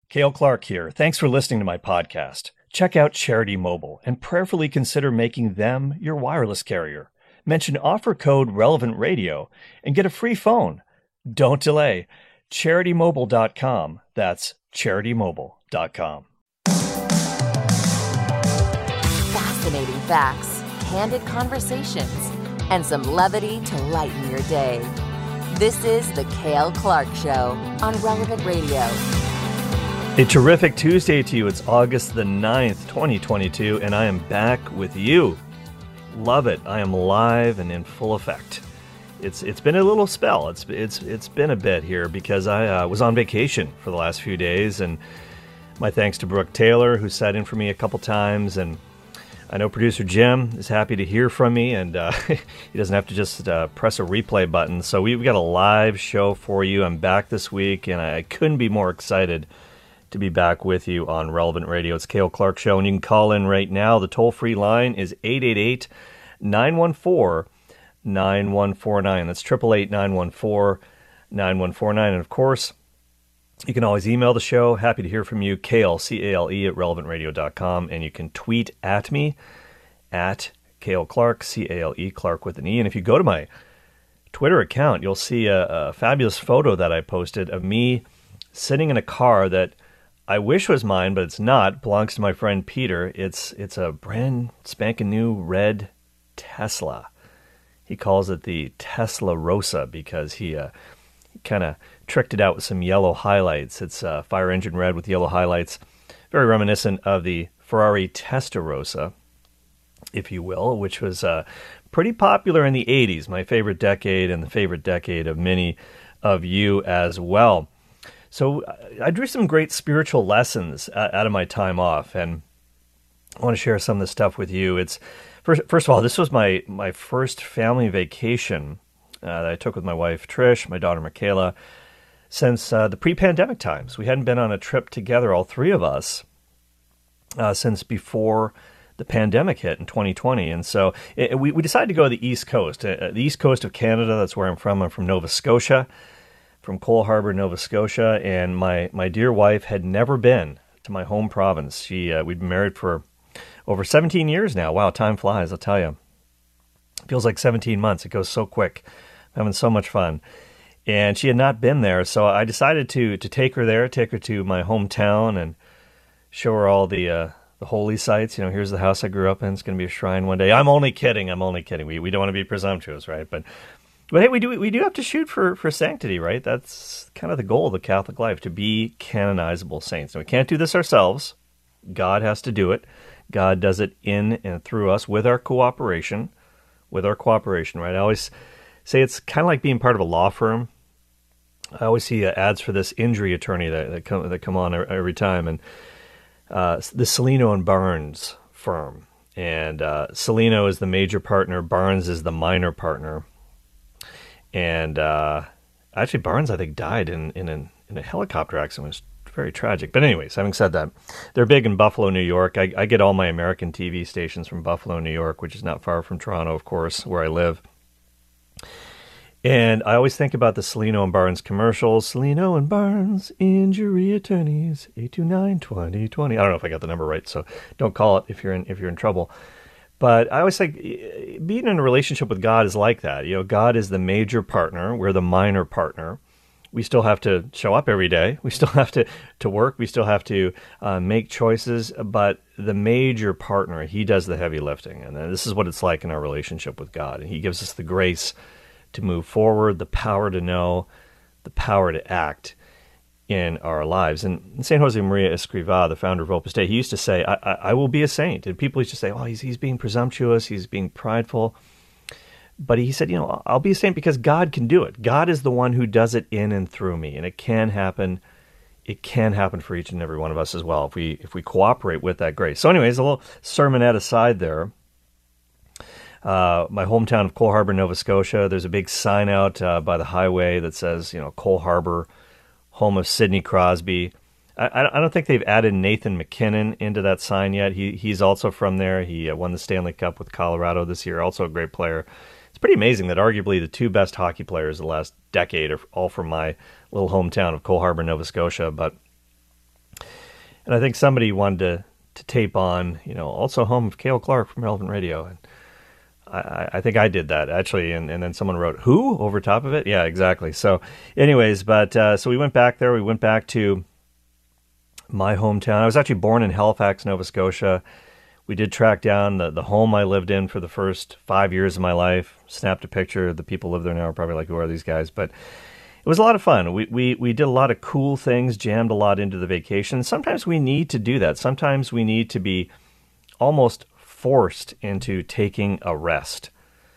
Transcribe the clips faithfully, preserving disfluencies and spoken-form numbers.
Cale Clark here. Thanks for listening to my podcast. Check out Charity Mobile and prayerfully consider making them your wireless carrier. Mention offer code Relevant Radio and get a free phone. Don't delay. charity mobile dot com. That's charity mobile dot com. Fascinating facts, candid conversations, and some levity to lighten your day. This is The Cale Clark Show on Relevant Radio. A terrific Tuesday to you. It's August the ninth, twenty twenty-two, and I am back with you. Love it. I am live and in full effect. It's it's been a little spell. It's it's it's been a bit here because I uh, was on vacation for the last few days, and my thanks to Brooke Taylor, who sat in for me a couple times, and I know producer Jim is happy to hear from me, and uh, he doesn't have to just uh, press a replay button. So we've got a live show for you. I'm back this week, and I couldn't be more excited to be back with you on Relevant Radio. It's Cale Clark Show, and you can call in right now. The toll-free line is eight eight eight, nine one four, nine one four nine. That's eight eight eight, nine one four, nine one four nine. And, of course, you can always email the show. Happy to hear from you. Cale, C A L E, at relevant radio dot com. And you can tweet at me, at Cale Clark, C A L E, Clark with an E. And if you go to my Twitter account, you'll see a, a fabulous photo that I posted of me sitting in a car that I wish was mine, but it's not. It belongs to my friend Peter. It's it's a brand spanking new red Tesla. He calls it the Tesla Rosa because he, uh, he kind of tricked it out with some yellow highlights. It's uh, fire engine red with yellow highlights, very reminiscent of the Ferrari Testarossa, if you will, which was uh, pretty popular in the eighties, my favorite decade and the favorite decade of many of you as well. So I drew some great spiritual lessons out of my time off, and I want to share some of this stuff with you. It's first, first of all, this was my, my first family vacation uh, that I took with my wife, Trish, my daughter, Michaela, since uh, the pre-pandemic times. We hadn't been on a trip together, all three of us, uh, since before the pandemic hit in twenty twenty. And so it, we, we decided to go to the East Coast, uh, the East Coast of Canada. That's where I'm from. I'm from Nova Scotia. From Cole Harbour, Nova Scotia, and my, my dear wife had never been to my home province. She uh, we'd been married for over seventeen years now. Wow, time flies, I'll tell you. It feels like seventeen months. It goes so quick. I'm having so much fun. And she had not been there, so I decided to to take her there, take her to my hometown, and show her all the uh, the holy sites. You know, here's the house I grew up in. It's going to be a shrine one day. I'm only kidding. I'm only kidding. We we don't want to be presumptuous, right? But But hey, we do we do have to shoot for, for sanctity, right? That's kind of the goal of the Catholic life, to be canonizable saints. And we can't do this ourselves. God has to do it. God does it in and through us with our cooperation, with our cooperation, right? I always say it's kind of like being part of a law firm. I always see uh, ads for this injury attorney that, that, come, that come on every time, and uh, the Cellino and Barnes firm. And uh, Cellino is the major partner, Barnes is the minor partner. And uh, actually, Barnes, I think, died in, in, an, in a helicopter accident. It was very tragic. But anyways, having said that, they're big in Buffalo, New York. I, I get all my American T V stations from Buffalo, New York, which is not far from Toronto, of course, where I live. And I always think about the Cellino and Barnes commercials. Cellino and Barnes, injury attorneys, eight two nine, two oh two oh. I don't know if I got the number right, so don't call it if you're in if you're in trouble. But I always think being in a relationship with God is like that. You know, God is the major partner. We're the minor partner. We still have to show up every day. We still have to, to work. We still have to uh, make choices. But the major partner, he does the heavy lifting. And this is what it's like in our relationship with God. And he gives us the grace to move forward, the power to know, the power to act in our lives. And Saint Josemaria Escrivá, the founder of Opus Dei, he used to say, I, I, I will be a saint. And people used to say, oh, he's, he's being presumptuous, he's being prideful. But he said, you know, I'll be a saint because God can do it. God is the one who does it in and through me. And it can happen. It can happen for each and every one of us as well if we if we cooperate with that grace. So anyways, a little sermonette aside there. Uh, my hometown of Cole Harbour, Nova Scotia, there's a big sign out uh, by the highway that says, you know, Cole Harbour, home of Sidney Crosby. I, I don't think they've added Nathan MacKinnon into that sign yet. He He's also from there. He uh, won the Stanley Cup with Colorado this year, also a great player. It's pretty amazing that arguably the two best hockey players of the last decade are all from my little hometown of Cole Harbour, Nova Scotia. But And I think somebody wanted to, to tape on, you know, also home of Cale Clark from Relevant Radio. And I, I think I did that, actually. And, and then someone wrote, who? Over top of it? Yeah, exactly. So anyways, but uh, so we went back there. We went back to my hometown. I was actually born in Halifax, Nova Scotia. We did track down the, the home I lived in for the first five years of my life, snapped a picture. The people who live there now are probably like, who are these guys? But it was a lot of fun. We, we we did a lot of cool things, jammed a lot into the vacation. Sometimes we need to do that. Sometimes we need to be almost forced into taking a rest.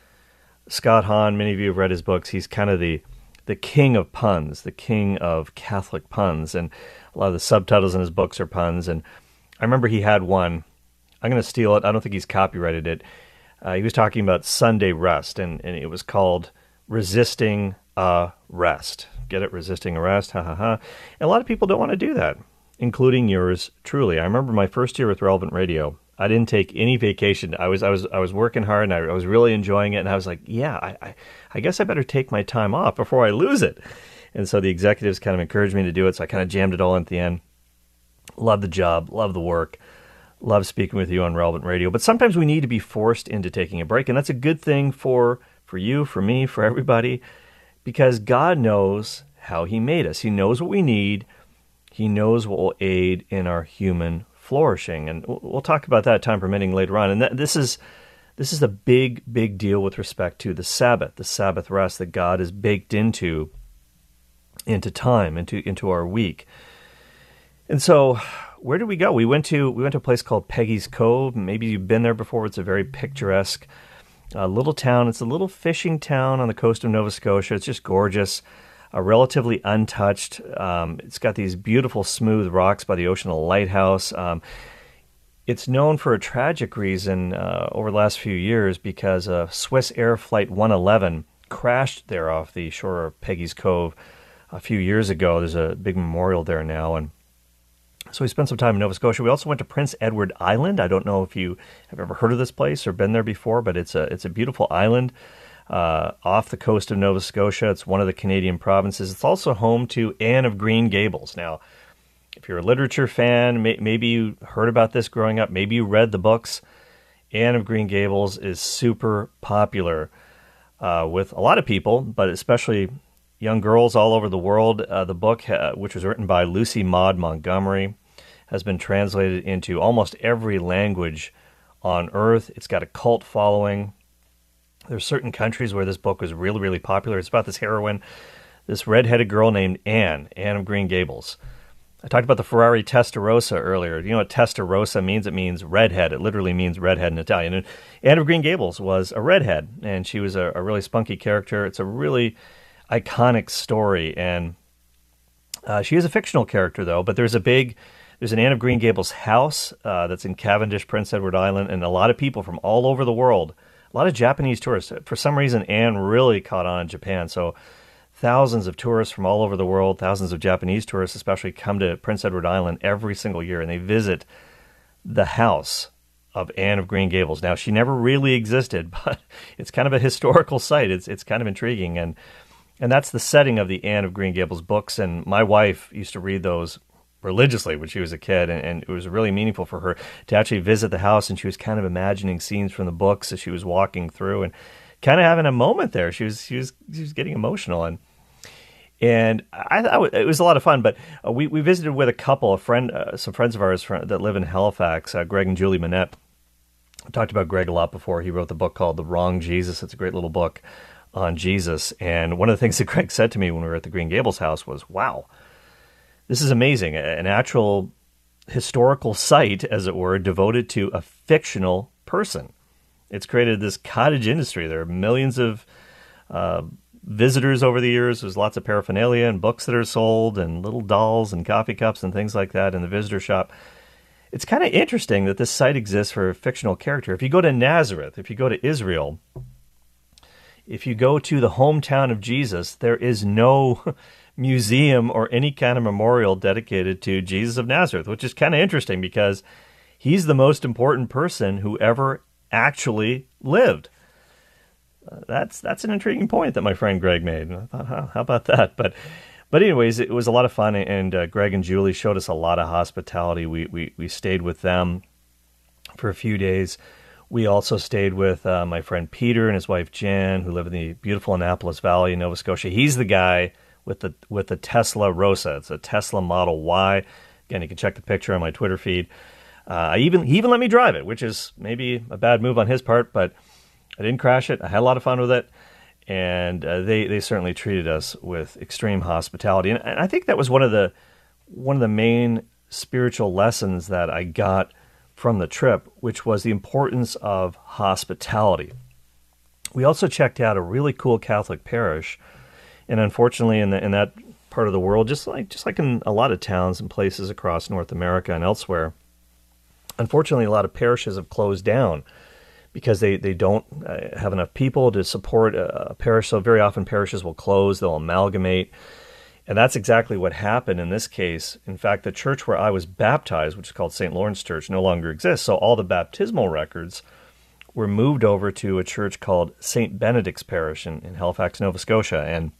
Scott Hahn, many of you have read his books. He's kind of the, the king of puns, the king of Catholic puns. And a lot of the subtitles in his books are puns. And I remember he had one. I'm going to steal it. I don't think he's copyrighted it. Uh, he was talking about Sunday rest, and, and it was called Resisting a Rest. Get it? Resisting arrest. Ha, ha, ha. And a lot of people don't want to do that, including yours truly. I remember my first year with Relevant Radio. I didn't take any vacation. I was I was I was working hard, and I, I was really enjoying it. And I was like, yeah, I, I I guess I better take my time off before I lose it. And so the executives kind of encouraged me to do it. So I kind of jammed it all in at the end. Love the job. Love the work. Love speaking with you on Relevant Radio. But sometimes we need to be forced into taking a break. And that's a good thing for, for you, for me, for everybody, because God knows how he made us. He knows what we need. He knows what will aid in our human flourishing. And we'll talk about that, time permitting, later on. And that, this is this is a big, big deal with respect to the Sabbath, the Sabbath rest that God has baked into, into time, into into our week. And so where did we go? We went to we went to a place called Peggy's Cove. Maybe you've been there before. It's a very picturesque uh, little town. It's a little fishing town on the coast of Nova Scotia. It's just gorgeous, uh, relatively untouched. Um, it's got these beautiful smooth rocks by the ocean, a lighthouse. Um, it's known for a tragic reason uh, over the last few years because a Swiss Air Flight one eleven crashed there off the shore of Peggy's Cove a few years ago. There's a big memorial there now, and so we spent some time in Nova Scotia. We also went to Prince Edward Island. I don't know if you have ever heard of this place or been there before, but it's a it's a beautiful island uh, off the coast of Nova Scotia. It's one of the Canadian provinces. It's also home to Anne of Green Gables. Now, if you're a literature fan, may, maybe you heard about this growing up. Maybe you read the books. Anne of Green Gables is super popular uh, with a lot of people, but especially young girls all over the world. Uh, the book, uh, which was written by Lucy Maud Montgomery, has been translated into almost every language on earth. It's got a cult following. There's certain countries where this book was really, really popular. It's about this heroine, this redheaded girl named Anne, Anne of Green Gables. I talked about the Ferrari Testarossa earlier. You know what Testarossa means? It means redhead. It literally means redhead in Italian. And Anne of Green Gables was a redhead, and she was a, a really spunky character. It's a really iconic story, and uh, she is a fictional character, though. But there's a big, there's an Anne of Green Gables house uh, that's in Cavendish, Prince Edward Island, and a lot of people from all over the world, a lot of Japanese tourists. For some reason, Anne really caught on in Japan, so thousands of tourists from all over the world, thousands of Japanese tourists especially, come to Prince Edward Island every single year, and they visit the house of Anne of Green Gables. Now, she never really existed, but it's kind of a historical site. It's it's kind of intriguing, and and that's the setting of the Anne of Green Gables books. And my wife used to read those religiously when she was a kid, and, and it was really meaningful for her to actually visit the house, and she was kind of imagining scenes from the books as she was walking through, and kind of having a moment there. She was she was she was getting emotional, and and I thought it was a lot of fun. But uh, we we visited with a couple, a friend, uh, some friends of ours from, that live in Halifax, uh, Greg and Julie Manette. I talked about Greg a lot before. He wrote the book called The Wrong Jesus. It's a great little book on Jesus. And one of the things that Greg said to me when we were at the Green Gables house was, "Wow, this is amazing! An actual historical site, as it were, devoted to a fictional person. It's created this cottage industry. There are millions of uh, visitors over the years. There's lots of paraphernalia and books that are sold and little dolls and coffee cups and things like that in the visitor shop. It's kind of interesting that this site exists for a fictional character. If you go to Nazareth, if you go to Israel, if you go to the hometown of Jesus, there is no museum or any kind of memorial dedicated to Jesus of Nazareth, which is kind of interesting because he's the most important person who ever actually lived. Uh, that's that's an intriguing point that my friend Greg made. And I thought, huh, how about that? But But anyways, it was a lot of fun, and uh, Greg and Julie showed us a lot of hospitality. We, we, we stayed with them for a few days. We also stayed with uh, my friend Peter and his wife Jan, who live in the beautiful Annapolis Valley in Nova Scotia. He's the guy with the with the Tesla Rosa. It's a Tesla Model Y. Again, you can check the picture on my Twitter feed. Uh, I even he even let me drive it, which is maybe a bad move on his part, but I didn't crash it. I had a lot of fun with it, and uh, they they certainly treated us with extreme hospitality. And, and I think that was one of the one of the main spiritual lessons that I got from the trip, which was the importance of hospitality. We also checked out a really cool Catholic parish, and unfortunately, in the, in that part of the world, just like just like in a lot of towns and places across North America and elsewhere, unfortunately, a lot of parishes have closed down because they, they don't uh, have enough people to support a, a parish. So very often parishes will close, they'll amalgamate. And that's exactly what happened in this case. In fact, the church where I was baptized, which is called Saint Lawrence Church, no longer exists. So all the baptismal records were moved over to a church called Saint Benedict's Parish in, in Halifax, Nova Scotia. And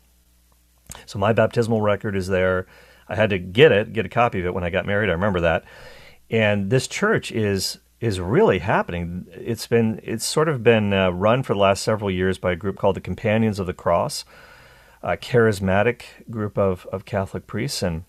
so my baptismal record is there. I had to get it, get a copy of it when I got married. I remember that. And this church is is really happening. It's been it's sort of been uh, run for the last several years by a group called the Companions of the Cross, a charismatic group of, of Catholic priests. And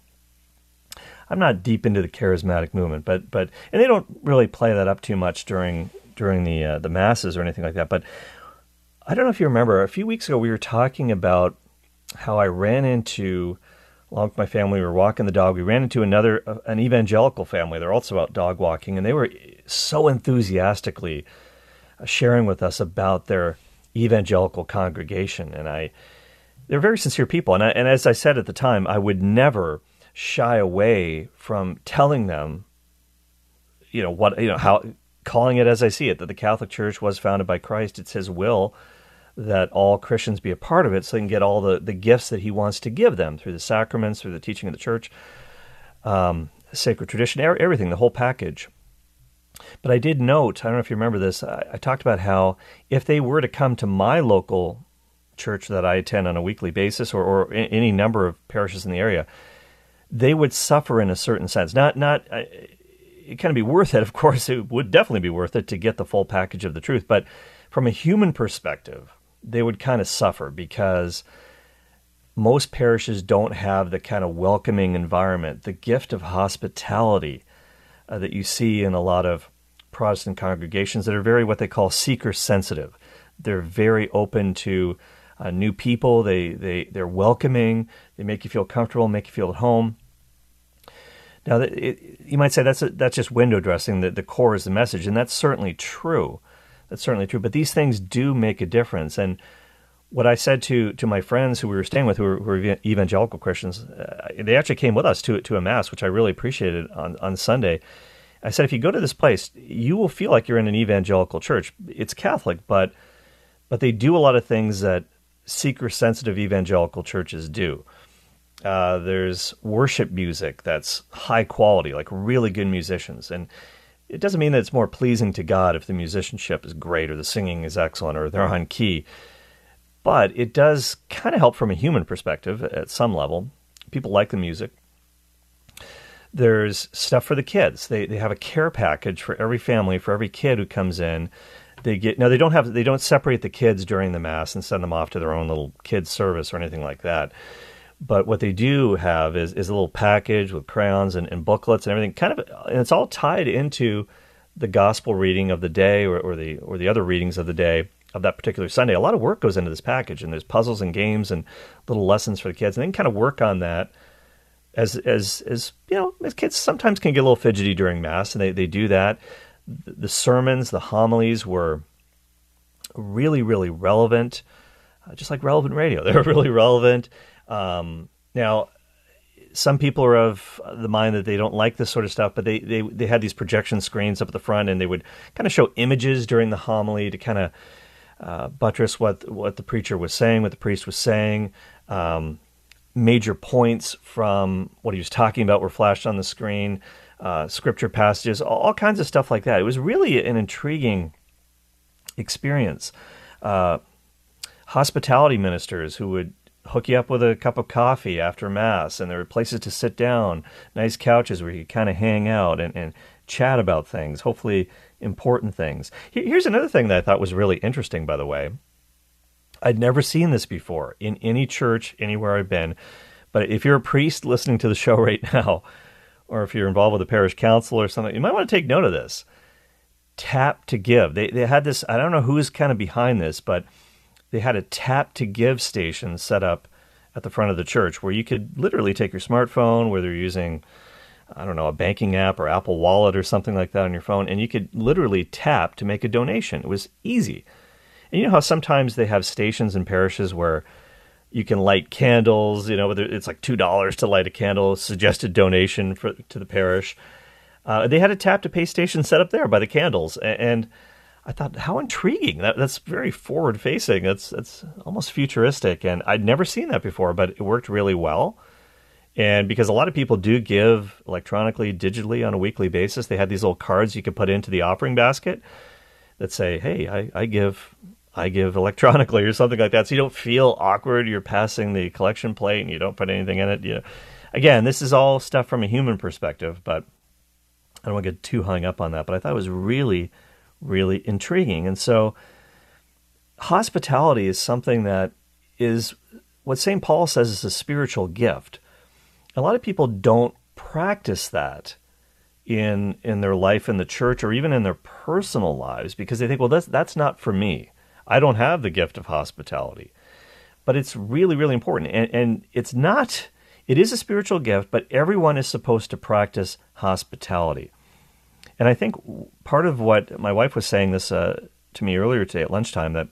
I'm not deep into the charismatic movement, but but and they don't really play that up too much during during the uh, the masses or anything like that. But I don't know if you remember, a few weeks ago we were talking about how I ran into, along with my family, we were walking the dog. We ran into another, uh, an evangelical family. They're also out dog walking, and they were so enthusiastically sharing with us about their evangelical congregation. And I, they're very sincere people. And I, and as I said at the time, I would never shy away from telling them, you know, what, you know, how, calling it as I see it, that the Catholic Church was founded by Christ. It's His will that all Christians be a part of it so they can get all the, the gifts that He wants to give them through the sacraments, through the teaching of the church, um, sacred tradition, everything, the whole package. But I did note, I don't know if you remember this, I, I talked about how if they were to come to my local church that I attend on a weekly basis, or, or any number of parishes in the area, they would suffer in a certain sense. Not, not, uh, it can be worth it, of course, it would definitely be worth it to get the full package of the truth, but from a human perspective, they would kind of suffer because most parishes don't have the kind of welcoming environment, the gift of hospitality uh, that you see in a lot of Protestant congregations that are very what they call seeker-sensitive. They're very open to uh, new people. They, they, they're welcoming. They make you feel comfortable, make you feel at home. Now, it, it, you might say that's a, that's just window dressing. The, the core is the message, and that's certainly true. That's certainly true. But these things do make a difference. And what I said to to my friends who we were staying with, who were, who were evangelical Christians, uh, they actually came with us to to a mass, which I really appreciated on, on Sunday. I said, if you go to this place, you will feel like you're in an evangelical church. It's Catholic, but but they do a lot of things that seeker-sensitive evangelical churches do. Uh, there's worship music that's high quality, like really good musicians. And it doesn't mean that it's more pleasing to God if the musicianship is great or the singing is excellent or they're on key. But it does kind of help from a human perspective at some level. People like the music. There's stuff for the kids. They they have a care package for every family, for every kid who comes in. They get now they don't have they don't separate the kids during the mass and send them off to their own little kids service or anything like that. But what they do have is, is a little package with crayons and, and booklets and everything. Kind of, and it's all tied into the gospel reading of the day or, or the or the other readings of the day of that particular Sunday. A lot of work goes into this package, and there's puzzles and games and little lessons for the kids, and they can kind of work on that. As as as you know, as kids sometimes can get a little fidgety during Mass, and they, they do that. The sermons, the homilies were really, really relevant, uh, just like relevant radio. They were really relevant. Um, now, some people are of the mind that they don't like this sort of stuff, but they, they, they had these projection screens up at the front, and they would kind of show images during the homily to kind of uh, buttress what what the preacher was saying, what the priest was saying. Um, major points from what he was talking about were flashed on the screen, uh, scripture passages, all, all kinds of stuff like that. It was really an intriguing experience. Uh, hospitality ministers who would hook you up with a cup of coffee after Mass, and there are places to sit down, nice couches where you kind of hang out and, and chat about things, hopefully important things. Here's another thing that I thought was really interesting, by the way. I'd never seen this before in any church, anywhere I've been. But if you're a priest listening to the show right now, or if you're involved with a parish council or something, you might want to take note of this. Tap to give. They they had this, I don't know who's kind of behind this, but they had a tap to give station set up at the front of the church where you could literally take your smartphone, whether you're using, I don't know, a banking app or Apple Wallet or something like that on your phone, and you could literally tap to make a donation. It was easy. And you know how sometimes they have stations in parishes where you can light candles, you know, whether it's like two dollars to light a candle, suggested donation for to the parish. Uh, they had a tap to pay station set up there by the candles. And I thought, how intriguing. That, that's very forward facing. That's, that's almost futuristic. And I'd never seen that before, but it worked really well. And because a lot of people do give electronically, digitally on a weekly basis, they had these little cards you could put into the offering basket that say, hey, I, I give I give electronically or something like that. So you don't feel awkward. You're passing the collection plate and you don't put anything in it. You know, again, this is all stuff from a human perspective, but I don't want to get too hung up on that. But I thought it was really, really intriguing. And so hospitality is something that is what Saint Paul says is a spiritual gift. A lot of people don't practice that in in their life in the church or even in their personal lives because they think, well, that's that's not for me. I don't have the gift of hospitality. But it's really, really important. And, and it's not, it is a spiritual gift, but everyone is supposed to practice hospitality. And I think part of what my wife was saying this uh, to me earlier today at lunchtime, that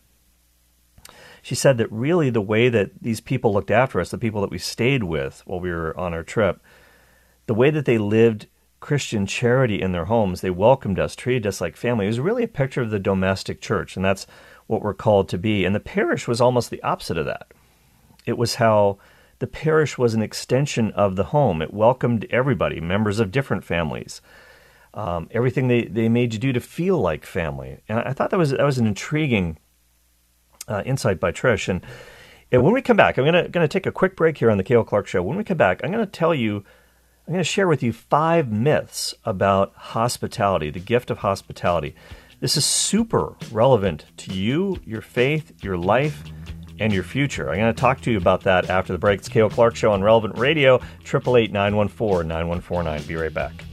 she said that really the way that these people looked after us, the people that we stayed with while we were on our trip, the way that they lived Christian charity in their homes, they welcomed us, treated us like family. It was really a picture of the domestic church, and that's what we're called to be. And the parish was almost the opposite of that. It was how the parish was an extension of the home. It welcomed everybody, members of different families, um, everything they, they made you do to feel like family. And I thought that was that was an intriguing uh, insight by Trish. And, and when we come back, I'm gonna gonna take a quick break here on the Cale Clark Show. When we come back, I'm gonna tell you, I'm gonna share with you five myths about hospitality, the gift of hospitality. This is super relevant to you, your faith, your life, and your future. I'm going to talk to you about that after the break. It's Cale Clark Show on Relevant Radio, eight eight eight, nine one four, nine one four nine. Be right back.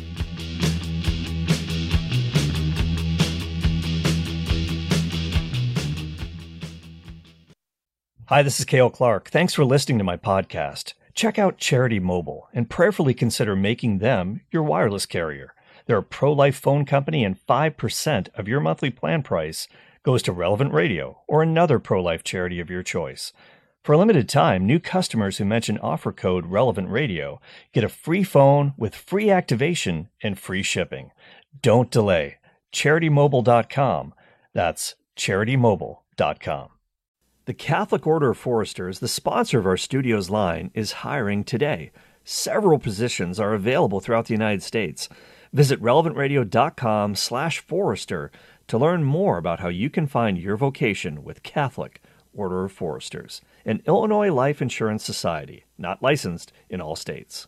Hi, this is Cale Clark. Thanks for listening to my podcast. Check out Charity Mobile and prayerfully consider making them your wireless carrier. They're a pro-life phone company, and five percent of your monthly plan price goes to Relevant Radio or another pro-life charity of your choice. For a limited time, new customers who mention offer code Relevant Radio get a free phone with free activation and free shipping. Don't delay. charity mobile dot com. That's charity mobile dot com. The Catholic Order of Foresters, the sponsor of our studio's line, is hiring today. Several positions are available throughout the United States. Visit relevant radio dot com slash Forester to learn more about how you can find your vocation with Catholic Order of Foresters, an Illinois Life Insurance Society, not licensed in all states.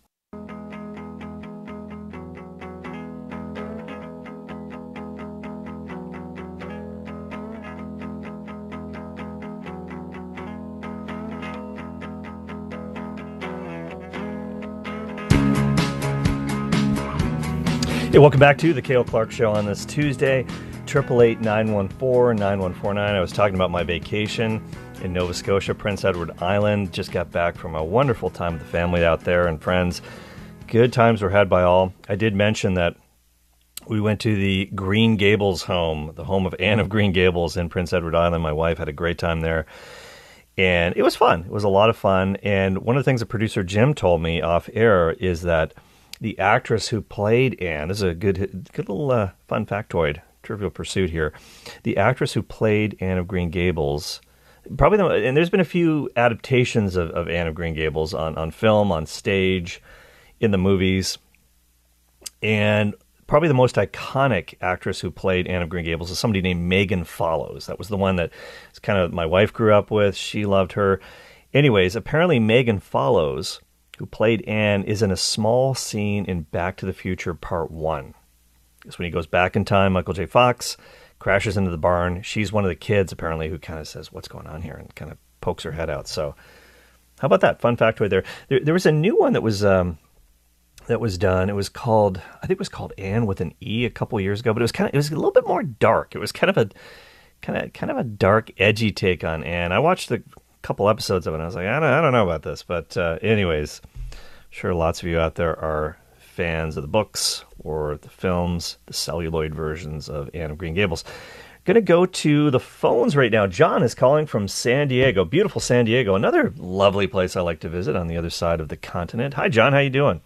Hey, welcome back to the Cale Clark Show on this Tuesday, eight eight eight, nine one four, nine one four nine. I was talking about my vacation in Nova Scotia, Prince Edward Island. Just got back from a wonderful time with the family out there and friends. Good times were had by all. I did mention that we went to the Green Gables home, the home of Anne of Green Gables in Prince Edward Island. My wife had a great time there. And it was fun. It was a lot of fun. And one of the things that producer Jim told me off air is that the actress who played Anne, this is a good, good little uh, fun factoid, Trivial Pursuit here. The actress who played Anne of Green Gables, probably, the, and there's been a few adaptations of, of Anne of Green Gables on, on film, on stage, in the movies. And probably the most iconic actress who played Anne of Green Gables is somebody named Megan Follows. That was the one that kind of my wife grew up with. She loved her. Anyways, apparently Megan Follows, who played Anne, is in a small scene in Back to the Future Part one. Because when he goes back in time, Michael J. Fox crashes into the barn. She's one of the kids, apparently, who kind of says, what's going on here? And kind of pokes her head out. So how about that? Fun factoid there. There, there was a new one that was um, that was done. It was called, I think it was called Anne with an E a couple years ago, but it was kind of, it was a little bit more dark. It was kind of a kind of kind of a dark, edgy take on Anne. I watched the couple episodes of it, and I was like, I don't, I don't know about this. But uh, anyways, I'm sure lots of you out there are fans of the books or the films, the celluloid versions of Anne of Green Gables. Going to go to the phones right now. John is calling from San Diego. Beautiful San Diego. Another lovely place I like to visit on the other side of the continent. Hi, John. How you doing?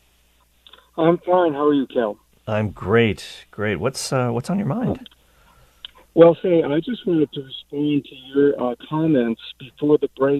I'm fine. How are you, Cal? I'm great. Great. What's uh, what's on your mind? Well, say, I just wanted to respond to your uh, comments before the break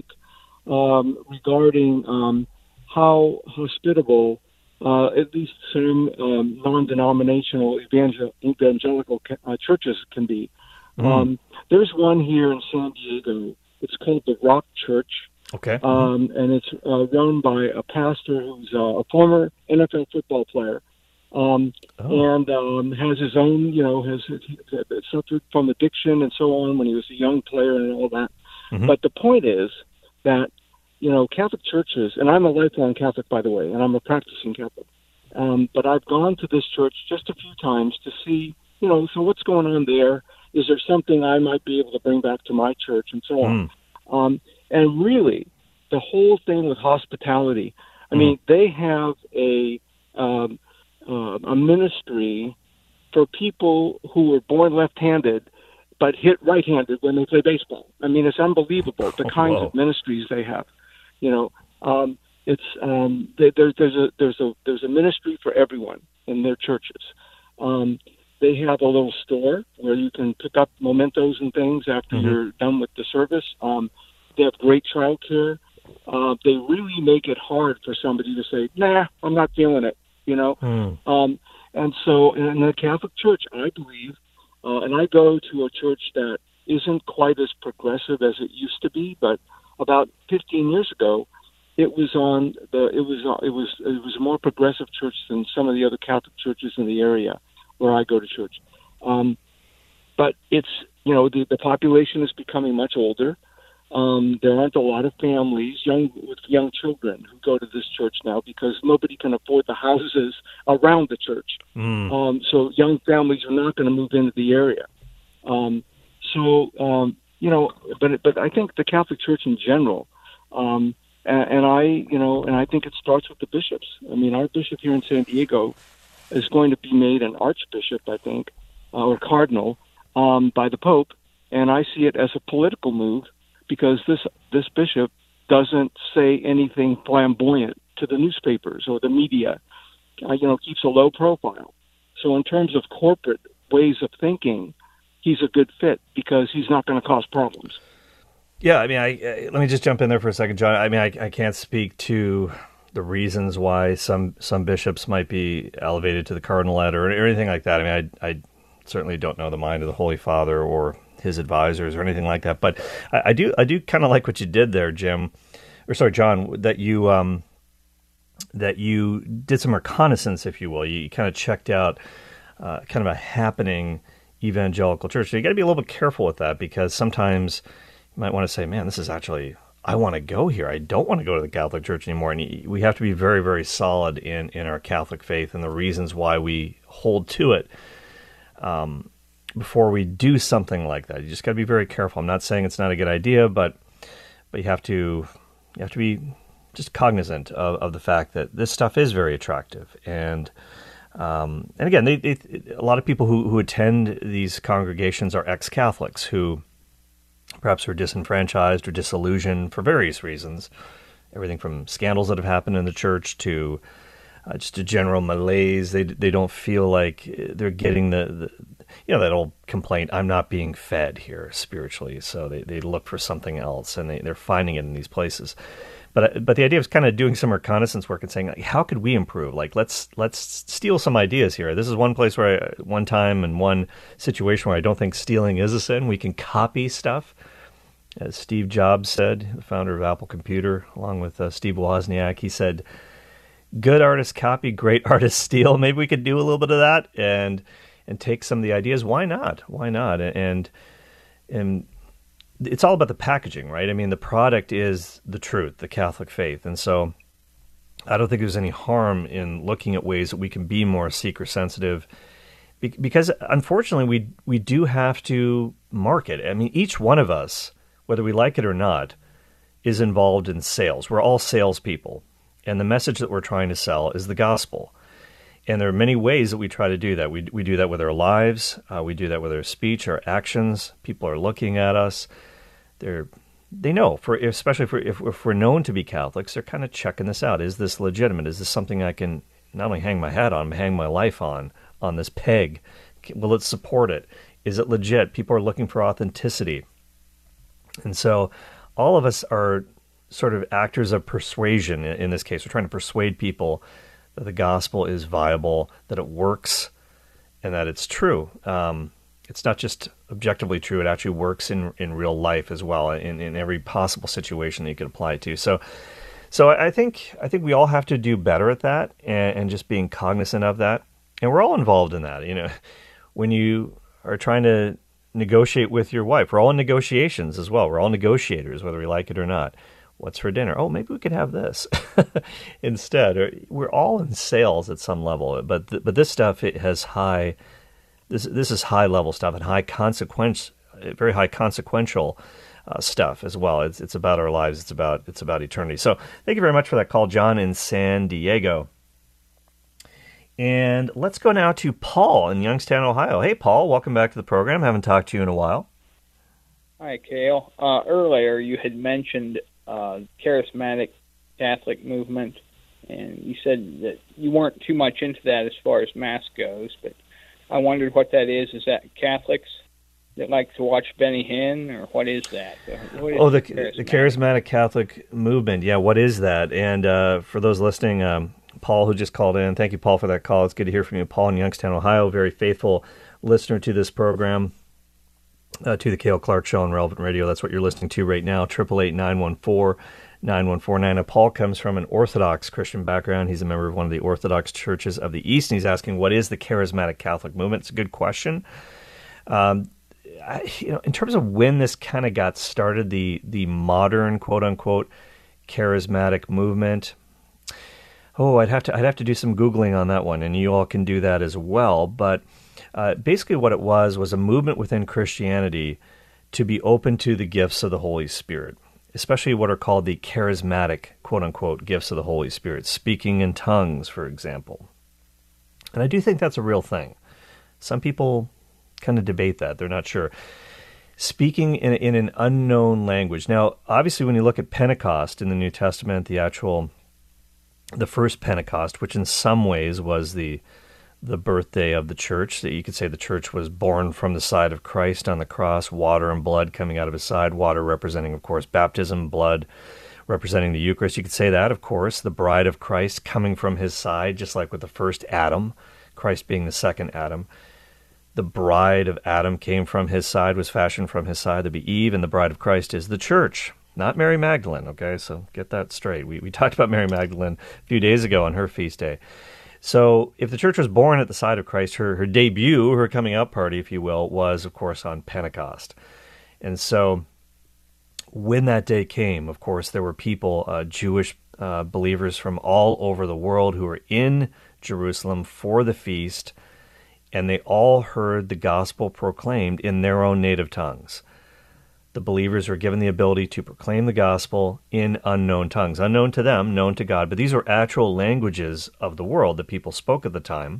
um, regarding um, how hospitable uh, at least some um, non-denominational evangel- evangelical ca- uh, churches can be. Mm. Um, there's one here in San Diego. It's called the Rock Church. Okay. Um, and it's uh, run by a pastor who's uh, a former N F L football player. Um, oh. and um, has his own, you know, has, has suffered from addiction and so on when he was a young player and all that. Mm-hmm. But the point is that, you know, Catholic churches, and I'm a lifelong Catholic, by the way, and I'm a practicing Catholic, um, but I've gone to this church just a few times to see, you know, so what's going on there? Is there something I might be able to bring back to my church and so on? Mm. Um, and really, the whole thing with hospitality, I mm. mean, they have a... Um, Uh, a ministry for people who were born left-handed but hit right-handed when they play baseball. I mean, it's unbelievable the kinds Whoa. of ministries they have. You know, um, it's um, there, there's a there's a there's a ministry for everyone in their churches. Um, they have a little store where you can pick up mementos and things after mm-hmm. you're done with the service. Um, they have great childcare. Uh, they really make it hard for somebody to say, "Nah, I'm not feeling it." You know, mm. um, and so in the Catholic Church, I believe, uh, and I go to a church that isn't quite as progressive as it used to be, but about fifteen years ago, it was on the it was uh, it was it was a more progressive church than some of the other Catholic churches in the area where I go to church. Um, but it's you know the the population is becoming much older. Um, there aren't a lot of families, young with young children, who go to this church now because nobody can afford the houses around the church. Mm. Um, so young families are not going to move into the area. Um, so um, you know, but but I think the Catholic Church in general, um, and, and I you know, and I think it starts with the bishops. I mean, our bishop here in San Diego is going to be made an archbishop, I think, uh, or cardinal um, by the Pope, and I see it as a political move. Because this this bishop doesn't say anything flamboyant to the newspapers or the media, uh, you know, keeps a low profile. So in terms of corporate ways of thinking, he's a good fit because he's not going to cause problems. Yeah, I mean, I, I, let me just jump in there for a second, John. I mean, I, I can't speak to the reasons why some some bishops might be elevated to the cardinalate or, or anything like that. I mean, I, I certainly don't know the mind of the Holy Father or his advisors or anything like that. But I, I do I do kind of like what you did there, Jim, or sorry, John, that you um, that you did some reconnaissance, if you will. You, you kind of checked out uh, kind of a happening evangelical church. So you got to be a little bit careful with that because sometimes you might want to say, man, this is actually, I want to go here. I don't want to go to the Catholic Church anymore. And we have to be very, very solid in, in our Catholic faith and the reasons why we hold to it. Um, before we do something like that. You just got to be very careful. I'm not saying it's not a good idea, but but you have to you have to be just cognizant of, of the fact that this stuff is very attractive. And um, and again, they, they, a lot of people who, who attend these congregations are ex-Catholics who perhaps are disenfranchised or disillusioned for various reasons. Everything from scandals that have happened in the church to uh, just a general malaise. They they don't feel like they're getting the, the you know, that old complaint, I'm not being fed here spiritually. So they, they look for something else, and they, they're finding it in these places. But but the idea is kind of doing some reconnaissance work and saying, like, how could we improve? Like, let's let's steal some ideas here. This is one place where I, one time and one situation where I don't think stealing is a sin. We can copy stuff. As Steve Jobs said, the founder of Apple Computer, along with uh, Steve Wozniak, he said, good artists copy, great artists steal. Maybe we could do a little bit of that and and take some of the ideas. Why not? Why not? And and it's all about the packaging, right? I mean, the product is the truth, the Catholic faith. And so I don't think there's any harm in looking at ways that we can be more seeker sensitive, because unfortunately we we do have to market. I mean, each one of us, whether we like it or not, is involved in sales. We're all salespeople. And the message that we're trying to sell is the gospel. And there are many ways that we try to do that. We we do that with our lives. Uh, we do that with our speech, our actions. People are looking at us. They're they know, for especially if we're, if, if we're known to be Catholics, they're kind of checking this out. Is this legitimate? Is this something I can not only hang my hat on, but hang my life on, on this peg? Will it support it? Is it legit? People are looking for authenticity. And so all of us are sort of actors of persuasion in, in this case. We're trying to persuade people that the gospel is viable, that it works, and that it's true. Um, it's not just objectively true. It actually works in, in real life as well, in, in every possible situation that you could apply it to. So so I think I think we all have to do better at that, and, and just being cognizant of that. And we're all involved in that. You know, when you are trying to negotiate with your wife, we're all in negotiations as well. We're all negotiators, whether we like it or not. What's for dinner? Oh, maybe we could have this instead. Or we're all in sales at some level, but th- but this stuff, it has high. This this is high level stuff and high consequence, very high consequential uh, stuff as well. It's it's about our lives. It's about it's about eternity. So thank you very much for that call, John in San Diego. And let's go now to Paul in Youngstown, Ohio. Hey, Paul, welcome back to the program. Haven't talked to you in a while. Hi, Cale. Uh, earlier you had mentioned uh, charismatic Catholic movement, and you said that you weren't too much into that as far as Mass goes, but I wondered what that is. Is that Catholics that like to watch Benny Hinn, or what is that? What is oh, the charismatic? the charismatic Catholic movement. Yeah, what is that? And uh, for those listening, um, Paul, who just called in, thank you, Paul, for that call. It's good to hear from you. Paul in Youngstown, Ohio, very faithful listener to this program, uh, to the Cale Clark Show on Relevant Radio. That's what you're listening to right now, eight eight eight, nine one four, nine one four nine. Now, Paul comes from an Orthodox Christian background. He's a member of one of the Orthodox churches of the East, and he's asking, what is the charismatic Catholic movement? It's a good question. Um, I, you know, in terms of when this kind of got started, the the modern, quote-unquote, charismatic movement, oh, I'd have to I'd have to do some Googling on that one, and you all can do that as well. But uh, basically what it was was a movement within Christianity to be open to the gifts of the Holy Spirit, especially what are called the charismatic, quote-unquote, gifts of the Holy Spirit, speaking in tongues, for example. And I do think that's a real thing. Some people kind of debate that. They're not sure. Speaking in, in an unknown language. Now, obviously, when you look at Pentecost in the New Testament, the actual, the first Pentecost, which in some ways was the the birthday of the church, that you could say the church was born from the side of Christ on the cross, water and blood coming out of his side, water representing, of course, baptism, blood representing the Eucharist. You could say that, of course, the bride of Christ coming from his side, just like with the first Adam, Christ being the second Adam. The bride of Adam came from his side, was fashioned from his side. There'd be Eve, and the bride of Christ is the church, not Mary Magdalene, okay? So get that straight. We we talked about Mary Magdalene a few days ago on her feast day. So if the church was born at the side of Christ, her, her debut, her coming out party, if you will, was, of course, on Pentecost. And so when that day came, of course, there were people, uh, Jewish uh, believers from all over the world who were in Jerusalem for the feast, and they all heard the gospel proclaimed in their own native tongues. The believers were given the ability to proclaim the gospel in unknown tongues, unknown to them, known to God. But these were actual languages of the world that people spoke at the time.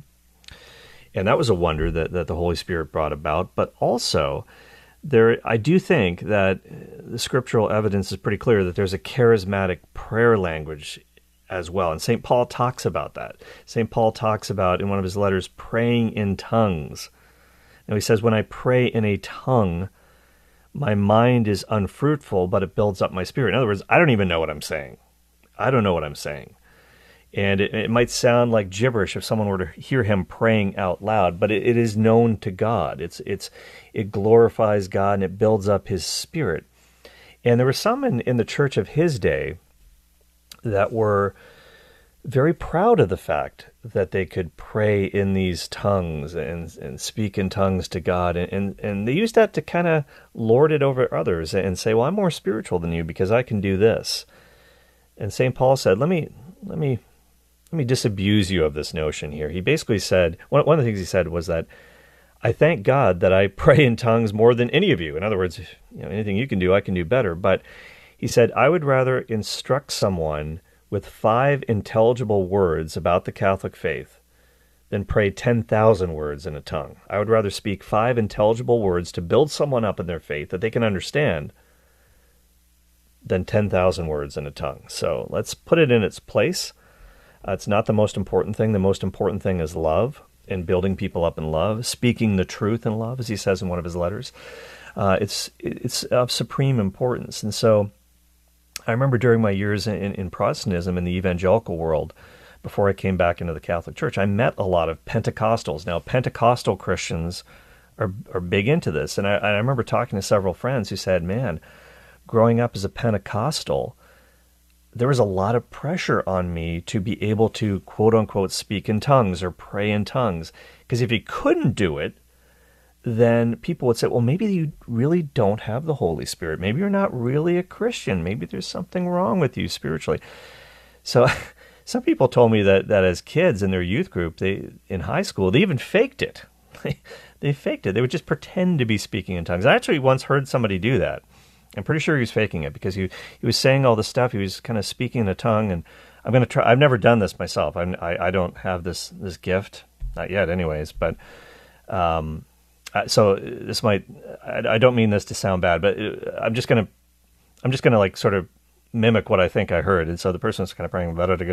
And that was a wonder that, that the Holy Spirit brought about. But also, there, I do think that the scriptural evidence is pretty clear that there's a charismatic prayer language as well. And Saint Paul talks about that. Saint Paul talks about, in one of his letters, praying in tongues. Now he says, when I pray in a tongue, my mind is unfruitful, but it builds up my spirit. In other words, I don't even know what I'm saying. I don't know what I'm saying. And it, it might sound like gibberish if someone were to hear him praying out loud, but it, it is known to God. It's it's it glorifies God, and it builds up his spirit. And there were some in, in the church of his day that were very proud of the fact that they could pray in these tongues and, and speak in tongues to God. And, and, and they used that to kind of lord it over others and say, well, I'm more spiritual than you because I can do this. And Saint Paul said, let me, let me, let me disabuse you of this notion here. He basically said, one, one of the things he said was that, I thank God that I pray in tongues more than any of you. In other words, you know, anything you can do, I can do better. But he said, I would rather instruct someone with five intelligible words about the Catholic faith than pray ten thousand words in a tongue. I would rather speak five intelligible words to build someone up in their faith that they can understand than ten thousand words in a tongue. So let's put it in its place. Uh, it's not the most important thing. The most important thing is love. And building people up in love, speaking the truth in love, as he says in one of his letters. Uh, it's it's of supreme importance. And so I remember during my years in, in Protestantism in the evangelical world, before I came back into the Catholic Church, I met a lot of Pentecostals. Now, Pentecostal Christians are, are big into this. And I, I remember talking to several friends who said, man, growing up as a Pentecostal, there was a lot of pressure on me to be able to, quote unquote, speak in tongues or pray in tongues. Because if you couldn't do it, then people would say, well, maybe you really don't have the Holy Spirit. Maybe you're not really a Christian. Maybe there's something wrong with you spiritually. So some people told me that, that as kids in their youth group, they in high school, they even faked it. They faked it. They would just pretend to be speaking in tongues. I actually once heard somebody do that. I'm pretty sure he was faking it because he he was saying all this stuff. He was kind of speaking in a tongue, and I'm going to try. I've never done this myself. I'm, I I don't have this this gift, not yet, anyways. But um, so this might. I, I don't mean this to sound bad, but I'm just gonna I'm just gonna like sort of mimic what I think I heard. And so the person's kind of praying,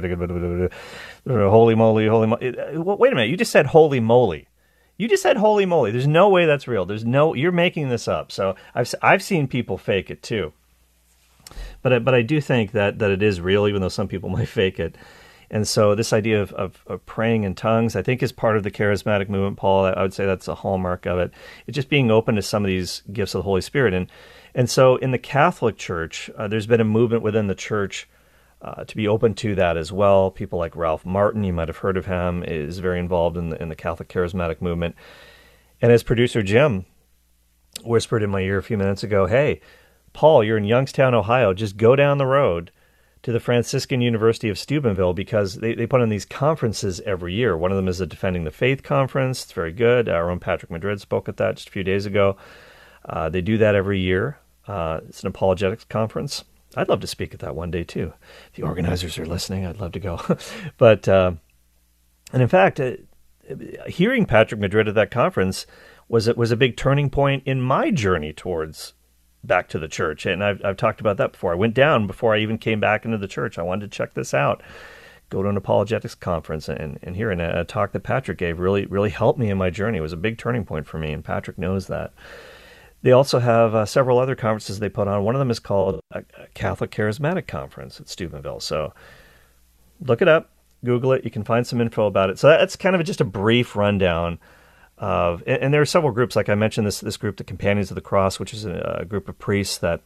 holy moly, holy moly. Wait a minute, you just said holy moly. You just said holy moly. There's no way that's real. There's no, you're making this up. So I've I've seen people fake it too. But I, but I do think that, that it is real, even though some people might fake it. And so this idea of, of, of praying in tongues, I think, is part of the charismatic movement, Paul. I would say that's a hallmark of it. It's just being open to some of these gifts of the Holy Spirit. And and so in the Catholic Church, uh, there's been a movement within the Church Uh, to be open to that as well. People like Ralph Martin, you might have heard of him, is very involved in the, in the Catholic charismatic movement. And as producer Jim whispered in my ear a few minutes ago, hey, Paul, you're in Youngstown, Ohio. Just go down the road to the Franciscan University of Steubenville because they, they put on these conferences every year. One of them is the Defending the Faith Conference. It's very good. Our own Patrick Madrid spoke at that just a few days ago. Uh, they do that every year. Uh, it's an apologetics conference. I'd love to speak at that one day, too. If the organizers are listening, I'd love to go. but, uh, and in fact, uh, hearing Patrick Madrid at that conference was it was a big turning point in my journey towards back to the church. And I've, I've talked about that before. I went down before I even came back into the church. I wanted to check this out, go to an apologetics conference. And, and hearing a, a talk that Patrick gave really, really helped me in my journey. It was a big turning point for me, and Patrick knows that. They also have uh, several other conferences they put on. One of them is called a Catholic Charismatic Conference at Steubenville. So look it up, Google it. You can find some info about it. So that's kind of just a brief rundown of, and, and there are several groups. Like I mentioned, this this group, the Companions of the Cross, which is a, a group of priests that,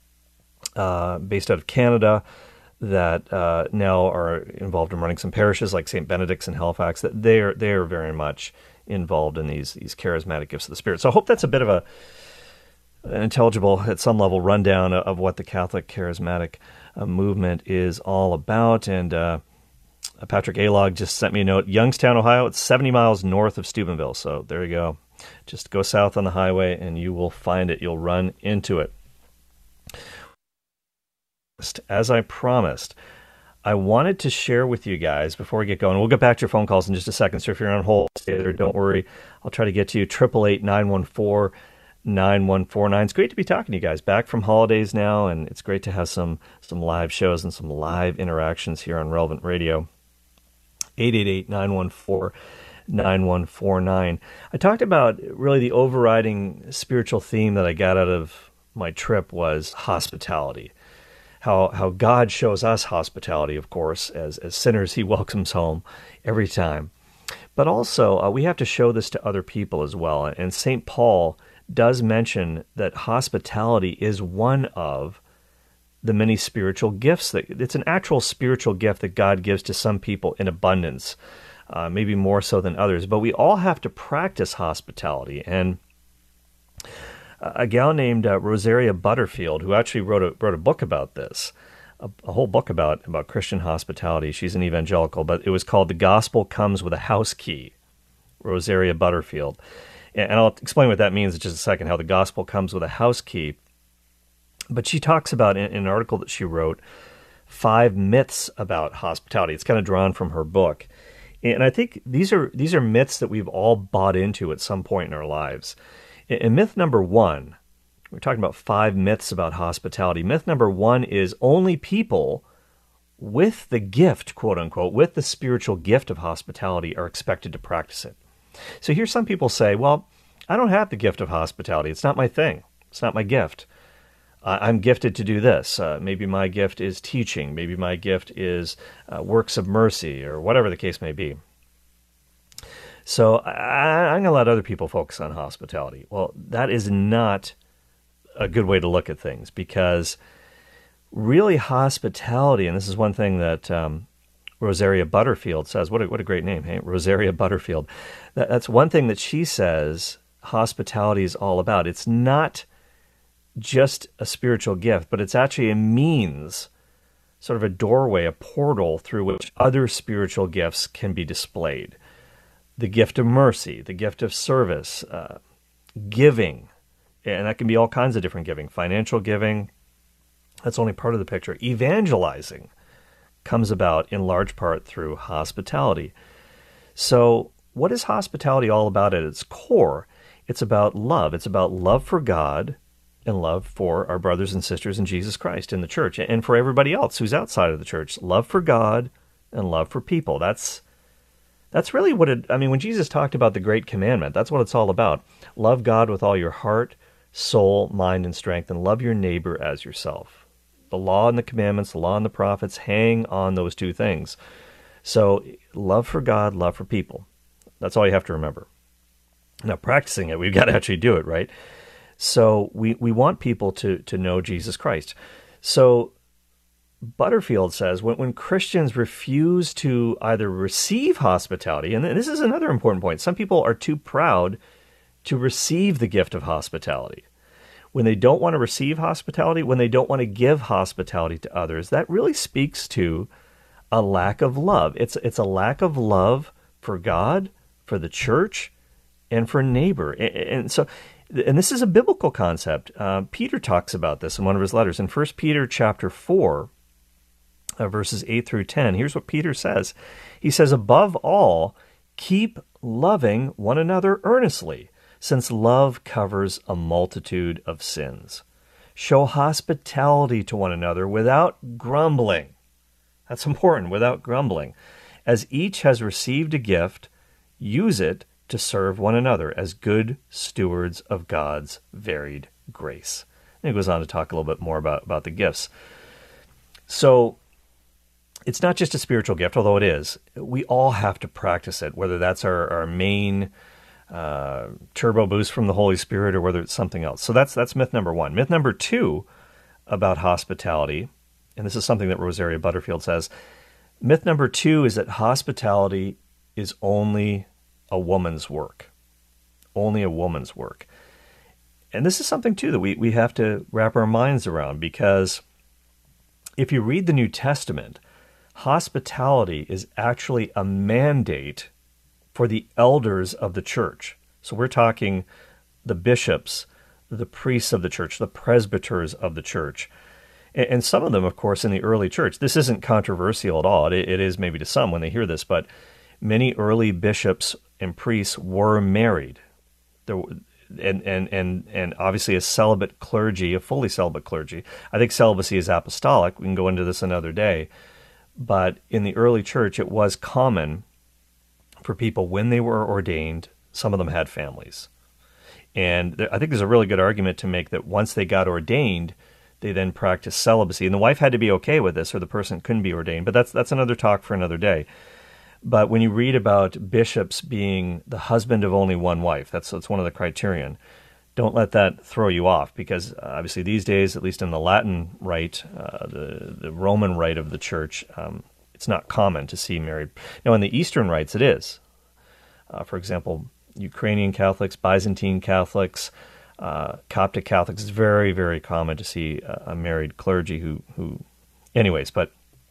uh, based out of Canada, that uh, now are involved in running some parishes like Saint Benedict's in Halifax. That they are they are very much involved in these these charismatic gifts of the Spirit. So I hope that's a bit of a an intelligible, at some level, rundown of what the Catholic charismatic uh, movement is all about. And uh, Patrick Alog just sent me a note. Youngstown, Ohio, it's seventy miles north of Steubenville. So there you go. Just go south on the highway and you will find it. You'll run into it. As I promised, I wanted to share with you guys, before we get going, we'll get back to your phone calls in just a second. So if you're on hold, stay there, don't worry. I'll try to get to you. eight eight eight, nine one four, nine one four nine. It's great to be talking to you guys. Back from holidays now, and it's great to have some some live shows and some live interactions here on Relevant Radio. eight eight eight, nine one four, nine one four nine. I talked about really the overriding spiritual theme that I got out of my trip was hospitality. How how God shows us hospitality, of course, as, as sinners. He welcomes home every time. But also, uh, we have to show this to other people as well. And Saint Paul does mention that hospitality is one of the many spiritual gifts. That it's an actual spiritual gift that God gives to some people in abundance, uh, maybe more so than others. But we all have to practice hospitality. And a gal named uh, Rosaria Butterfield, who actually wrote a wrote a book about this, a, a whole book about about Christian hospitality. She's an evangelical, but it was called "The Gospel Comes with a House Key." Rosaria Butterfield, and, and I'll explain what that means in just a second. How the gospel comes with a house key. But she talks about in, in an article that she wrote five myths about hospitality. It's kind of drawn from her book, and I think these are these are myths that we've all bought into at some point in our lives. And myth number one, we're talking about five myths about hospitality. Myth number one is only people with the gift, quote unquote, with the spiritual gift of hospitality are expected to practice it. So here some people say, well, I don't have the gift of hospitality. It's not my thing. It's not my gift. Uh, I'm gifted to do this. Uh, maybe my gift is teaching. Maybe my gift is uh, works of mercy, or whatever the case may be. So I, I'm going to let other people focus on hospitality. Well, that is not a good way to look at things, because really hospitality, and this is one thing that um, Rosaria Butterfield says, what a, what a great name, hey? Rosaria Butterfield. That, that's one thing that she says hospitality is all about. It's not just a spiritual gift, but it's actually a means, sort of a doorway, a portal through which other spiritual gifts can be displayed. The gift of mercy, the gift of service, uh, giving, and that can be all kinds of different giving. Financial giving, that's only part of the picture. Evangelizing comes about in large part through hospitality. So what is hospitality all about at its core? It's about love. It's about love for God and love for our brothers and sisters in Jesus Christ in the church, and for everybody else who's outside of the church. Love for God and love for people. That's That's really what it, I mean, when Jesus talked about the great commandment, that's what it's all about. Love God with all your heart, soul, mind, and strength, and love your neighbor as yourself. The law and the commandments, the law and the prophets hang on those two things. So love for God, love for people. That's all you have to remember. Now, practicing it, we've got to actually do it, right? So we, we want people to, to know Jesus Christ. So Butterfield says when, when Christians refuse to either receive hospitality, and this is another important point, some people are too proud to receive the gift of hospitality. When they don't want to receive hospitality, when they don't want to give hospitality to others, that really speaks to a lack of love. It's, it's a lack of love for God, for the church, and for neighbor. And, and so, and this is a biblical concept. Uh, Peter talks about this in one of his letters. In First Peter chapter four, Uh, verses eight through ten, here's what Peter says. He says, above all, keep loving one another earnestly, since love covers a multitude of sins. Show hospitality to one another without grumbling. That's important, without grumbling. As each has received a gift, use it to serve one another as good stewards of God's varied grace. And he goes on to talk a little bit more about, about the gifts. So, it's not just a spiritual gift, although it is. We all have to practice it, whether that's our, our main uh, turbo boost from the Holy Spirit or whether it's something else. So that's that's myth number one. Myth number two about hospitality, and this is something that Rosaria Butterfield says, myth number two is that hospitality is only a woman's work. Only a woman's work. And this is something, too, that we, we have to wrap our minds around, because if you read the New Testament, hospitality is actually a mandate for the elders of the church. So we're talking the bishops, the priests of the church, the presbyters of the church. And some of them, of course, in the early church, this isn't controversial at all. It is maybe to some when they hear this, but many early bishops and priests were married. There, and, and, and, and obviously a celibate clergy, a fully celibate clergy. I think celibacy is apostolic. We can go into this another day. But in the early church, it was common for people, when they were ordained, some of them had families. And there, I think there's a really good argument to make that once they got ordained, they then practiced celibacy. And the wife had to be okay with this, or the person couldn't be ordained. But that's that's another talk for another day. But when you read about bishops being the husband of only one wife, that's, that's one of the criterion. don't let that throw you off, because uh, obviously these days, at least in the Latin rite, uh, the, the Roman rite of the church, um, it's not common to see married. Now, in the Eastern rites, it is. Uh, for example, Ukrainian Catholics, Byzantine Catholics, uh, Coptic Catholics, it's very, very common to see a, a married clergy who, who, anyways, but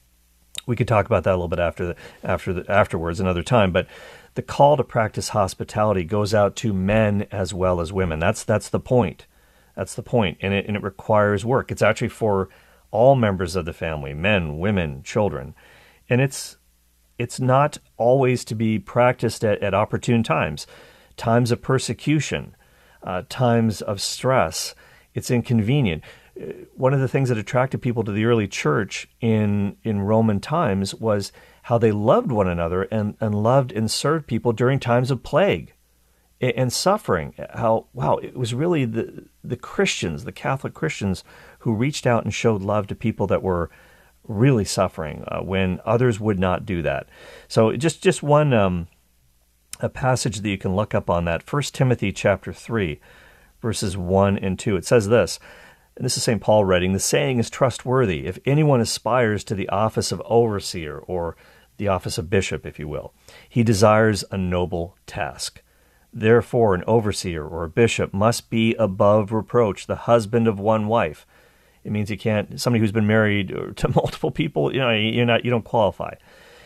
we could talk about that a little bit after the, after the, afterwards, another time. But the call to practice hospitality goes out to men as well as women. That's that's the point. That's the point, and it and it requires work. It's actually for all members of the family, men, women, children, and it's it's not always to be practiced at, at opportune times, times of persecution, uh, times of stress. It's inconvenient. One of the things that attracted people to the early church in in Roman times was how they loved one another and, and loved and served people during times of plague and suffering. How, wow, it was really the the Christians, the Catholic Christians, who reached out and showed love to people that were really suffering uh, when others would not do that. So just, just one um, a passage that you can look up on that, First Timothy chapter three, verses one and two. It says this, and this is Saint Paul writing, "The saying is trustworthy. If anyone aspires to the office of overseer, or the office of bishop, if you will, he desires a noble task. Therefore, an overseer or a bishop must be above reproach, the husband of one wife." It means you can't, somebody who's been married to multiple people, you know, you're not, you don't qualify.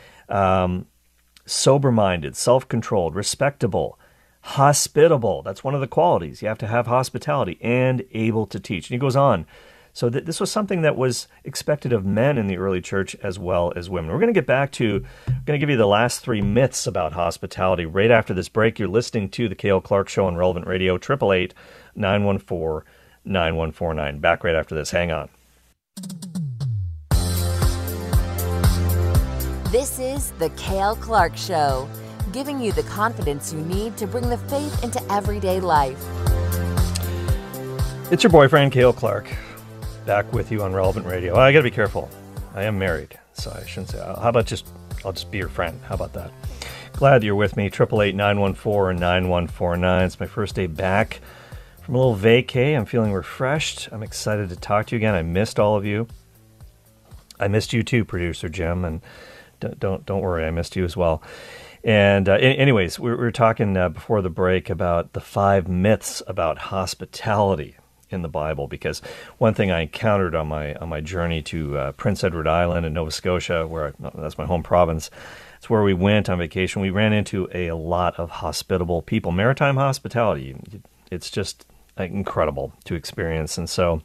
Um, sober-minded, self-controlled, respectable, hospitable. That's one of the qualities. You have to have hospitality, and able to teach. And he goes on. So th- this was something that was expected of men in the early church as well as women. We're going to get back to, I'm going to give you the last three myths about hospitality right after this break. You're listening to the Cale Clark Show on Relevant Radio, eight eight eight, nine one four, nine one four nine. Back right after this. Hang on. This is the Cale Clark Show, giving you the confidence you need to bring the faith into everyday life. It's your boyfriend, Cale Clark, back with you on Relevant Radio. Well, I got to be careful. I am married, so I shouldn't say. How about just, I'll just be your friend. How about that? Glad you're with me. eight eight eight, nine one four, nine one four nine. It's my first day back from a little vacay. I'm feeling refreshed. I'm excited to talk to you again. I missed all of you. I missed you too, producer Jim, and don't don't, don't worry, I missed you as well. And uh, anyways, we were talking uh, before the break about the five myths about hospitality in the Bible, because one thing I encountered on my on my journey to uh, Prince Edward Island in Nova Scotia, where I, that's my home province, it's where we went on vacation. We ran into a lot of hospitable people, maritime hospitality. It's just incredible to experience. And so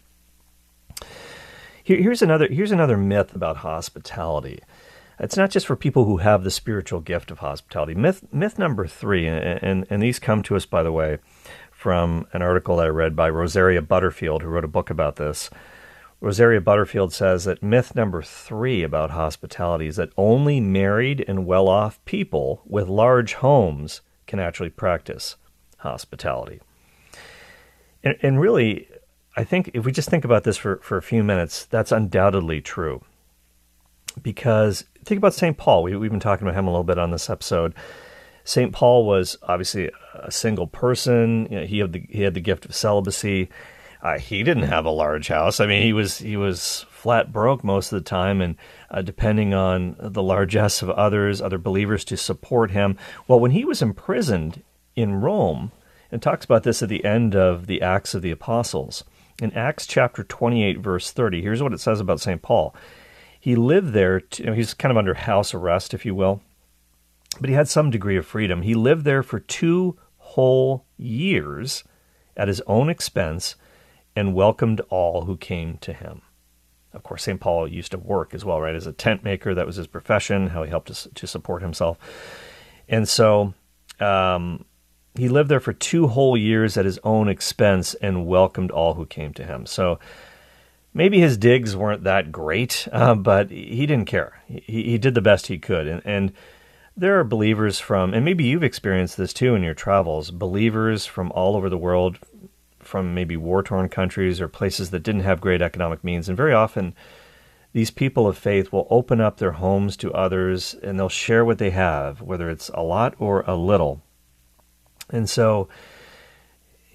here, here's another here's another myth about hospitality. It's not just for people who have the spiritual gift of hospitality. Myth myth number three, and, and, and these come to us, by the way, from an article that I read by Rosaria Butterfield, who wrote a book about this. Rosaria Butterfield says that myth number three about hospitality is that only married and well-off people with large homes can actually practice hospitality. And, and really, I think if we just think about this for, for a few minutes, that's undoubtedly true. Because think about Saint Paul. We, we've been talking about him a little bit on this episode. Saint Paul was obviously a single person. You know, he had the he had the gift of celibacy. Uh, he didn't have a large house. I mean, he was he was flat broke most of the time, and uh, depending on the largesse of others, other believers to support him. Well, when he was imprisoned in Rome, and talks about this at the end of the Acts of the Apostles, in Acts chapter twenty-eight, verse thirty, here's what it says about Saint Paul. He lived there, to, you know, he's kind of under house arrest, if you will, but he had some degree of freedom. He lived there for two whole years at his own expense and welcomed all who came to him. Of course, Saint Paul used to work as well, right? As a tent maker, that was his profession, how he helped to, to support himself. And so um, he lived there for two whole years at his own expense and welcomed all who came to him. So maybe his digs weren't that great, uh, but he didn't care. He, he did the best he could. And, and there are believers from, and maybe you've experienced this too in your travels, believers from all over the world, from maybe war-torn countries or places that didn't have great economic means. And very often, these people of faith will open up their homes to others, and they'll share what they have, whether it's a lot or a little. And so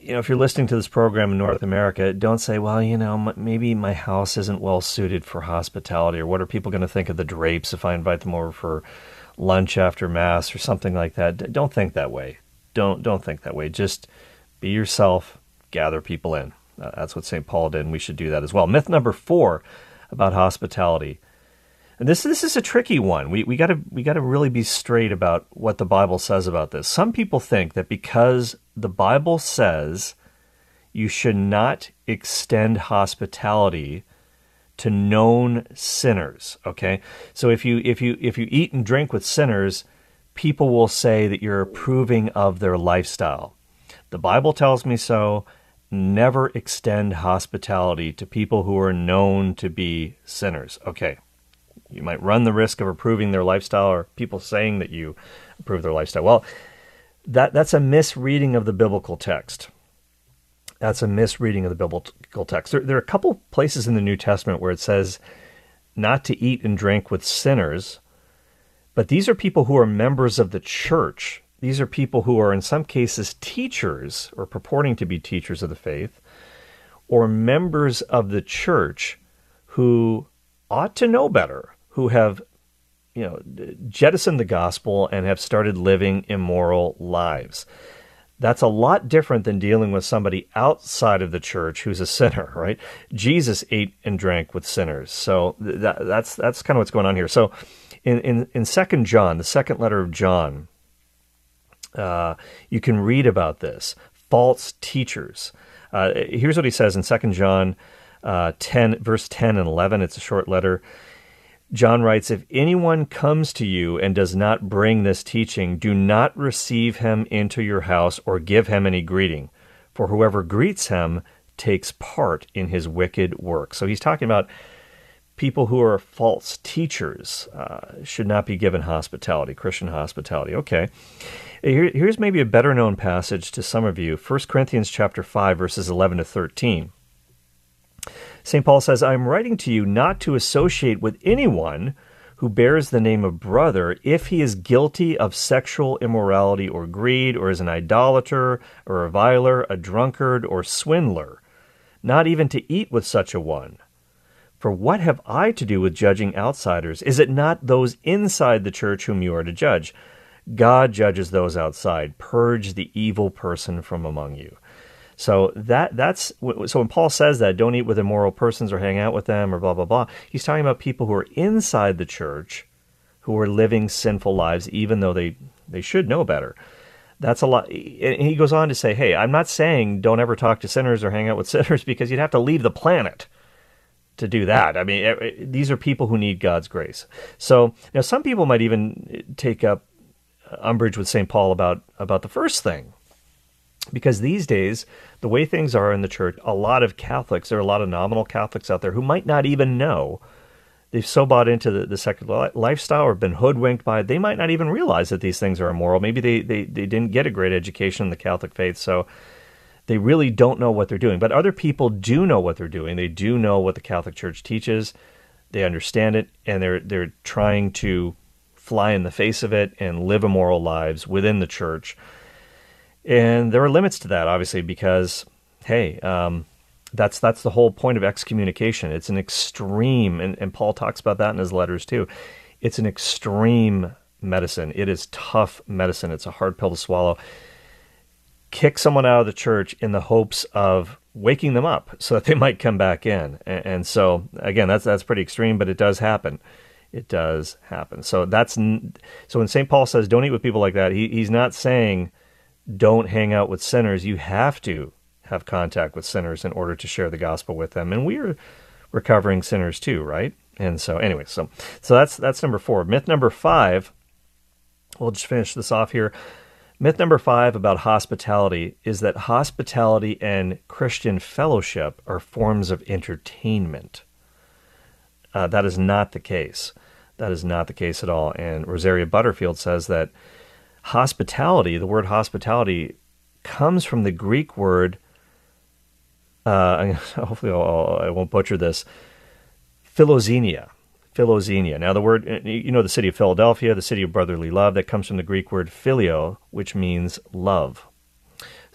you know, if you're listening to this program in North America, don't say, well, you know, m- maybe my house isn't well suited for hospitality, or what are people going to think of the Drapes if I invite them over for lunch after Mass or something like that. D- don't think that way. Don't don't think that way. Just be yourself, gather people in. Uh, that's what Saint Paul did, and we should do that as well. Myth number four about hospitality. And this this is a tricky one. We we got to we got to really be straight about what the Bible says about this. Some people think that because the Bible says you should not extend hospitality to known sinners. Okay, so if you if you if you eat and drink with sinners, people will say that you're approving of their lifestyle. The Bible tells me so. Never extend hospitality to people who are known to be sinners. Okay. You might run the risk of approving their lifestyle, or people saying that you approve their lifestyle. Well, that that's a misreading of the biblical text. That's a misreading of the biblical text. There, there are a couple places in the New Testament where it says not to eat and drink with sinners, but these are people who are members of the church. These are people who are, in some cases, teachers or purporting to be teachers of the faith, or members of the church who ought to know better, who have, you know, jettisoned the gospel and have started living immoral lives. That's a lot different than dealing with somebody outside of the church who's a sinner, right? Jesus ate and drank with sinners. So that, that's that's kind of what's going on here. So in, in, in Second John, the second letter of John, uh, you can read about this. False teachers. Uh, here's what he says in Second John uh, ten, verse ten and eleven. It's a short letter. John writes, "If anyone comes to you and does not bring this teaching, do not receive him into your house or give him any greeting, for whoever greets him takes part in his wicked work." So he's talking about people who are false teachers uh, should not be given hospitality, Christian hospitality. Okay. Here, here's maybe a better known passage to some of you, First Corinthians chapter five, verses eleven to thirteen. Saint Paul says, "I am writing to you not to associate with anyone who bears the name of brother if he is guilty of sexual immorality or greed, or is an idolater, or a reviler, a drunkard, or swindler, not even to eat with such a one. For what have I to do with judging outsiders? Is it not those inside the church whom you are to judge? God judges those outside. Purge the evil person from among you." So that that's so when Paul says that, don't eat with immoral persons or hang out with them or blah, blah, blah, he's talking about people who are inside the church who are living sinful lives, even though they, they should know better. That's a lot. And he goes on to say, hey, I'm not saying don't ever talk to sinners or hang out with sinners, because you'd have to leave the planet to do that. I mean, these are people who need God's grace. So now some people might even take up umbrage with Saint Paul about, about the first thing. Because these days, the way things are in the church, a lot of Catholics, there are a lot of nominal Catholics out there who might not even know. They've so bought into the, the secular lifestyle or been hoodwinked by it, they might not even realize that these things are immoral. Maybe they, they, they didn't get a great education in the Catholic faith, so they really don't know what they're doing. But other people do know what they're doing. They do know what the Catholic Church teaches. They understand it, and they're they're trying to fly in the face of it and live immoral lives within the church. And there are limits to that, obviously, because, hey, um, that's that's the whole point of excommunication. It's an extreme, and, and Paul talks about that in his letters too. It's an extreme medicine. It is tough medicine. It's a hard pill to swallow. Kick someone out of the church in the hopes of waking them up so that they might come back in. And, and so, again, that's that's pretty extreme, but it does happen. It does happen. So that's so when Saint Paul says don't eat with people like that, he, he's not saying don't hang out with sinners. You have to have contact with sinners in order to share the gospel with them. And we're recovering sinners too, right? And so anyway, so so that's that's number four. Myth number five, we'll just finish this off here. Myth number five about hospitality is that hospitality and Christian fellowship are forms of entertainment. Uh, that is not the case. That is not the case at all. And Rosaria Butterfield says that hospitality, the word hospitality, comes from the Greek word, uh, hopefully I'll, I won't butcher this, philoxenia. Philoxenia. Now the word, you know the city of Philadelphia, the city of brotherly love, that comes from the Greek word phileo, which means love.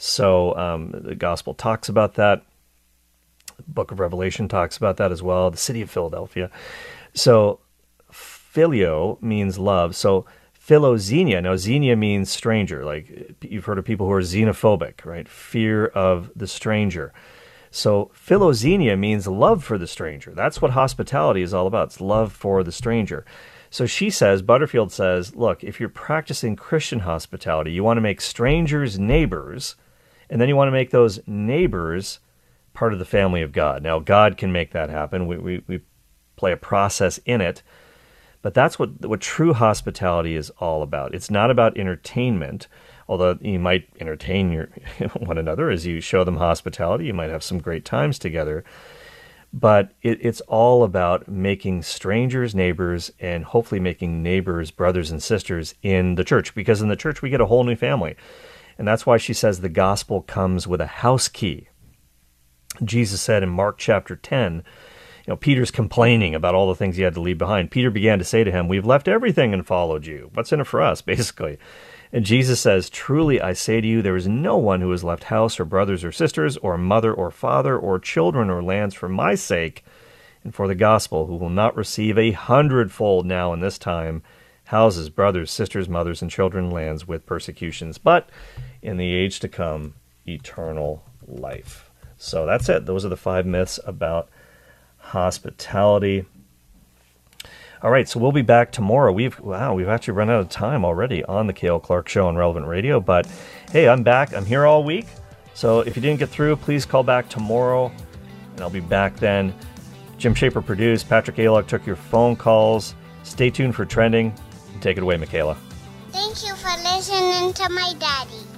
So um, the gospel talks about that. The book of Revelation talks about that as well. The city of Philadelphia. So phileo means love. So philoxenia. Now, xenia means stranger. Like you've heard of people who are xenophobic, right? Fear of the stranger. So philoxenia means love for the stranger. That's what hospitality is all about. It's love for the stranger. So she says, Butterfield says, look, if you're practicing Christian hospitality, you want to make strangers neighbors, and then you want to make those neighbors part of the family of God. Now, God can make that happen. We we, we play a process in it. But that's what what true hospitality is all about. It's not about entertainment, although you might entertain your one another as you show them hospitality. You might have some great times together. But it, it's all about making strangers neighbors and hopefully making neighbors brothers and sisters in the church, because in the church we get a whole new family. And that's why she says the gospel comes with a house key. Jesus said in Mark chapter ten, you know, Peter's complaining about all the things he had to leave behind. Peter began to say to him, we've left everything and followed you. What's in it for us, basically? And Jesus says, truly I say to you, there is no one who has left house or brothers or sisters or mother or father or children or lands for my sake and for the gospel, who will not receive a hundredfold now in this time, houses, brothers, sisters, mothers, and children, lands with persecutions, but in the age to come, eternal life. So that's it. Those are the five myths about hospitality. All right, so we'll be back tomorrow. We've wow, we've actually run out of time already on the Cale Clark Show on Relevant Radio. But hey, I'm back. I'm here all week. So if you didn't get through, please call back tomorrow, and I'll be back then. Jim Shaper produced. Patrick Alok took your phone calls. Stay tuned for trending. Take it away, Michaela. Thank you for listening to my daddy.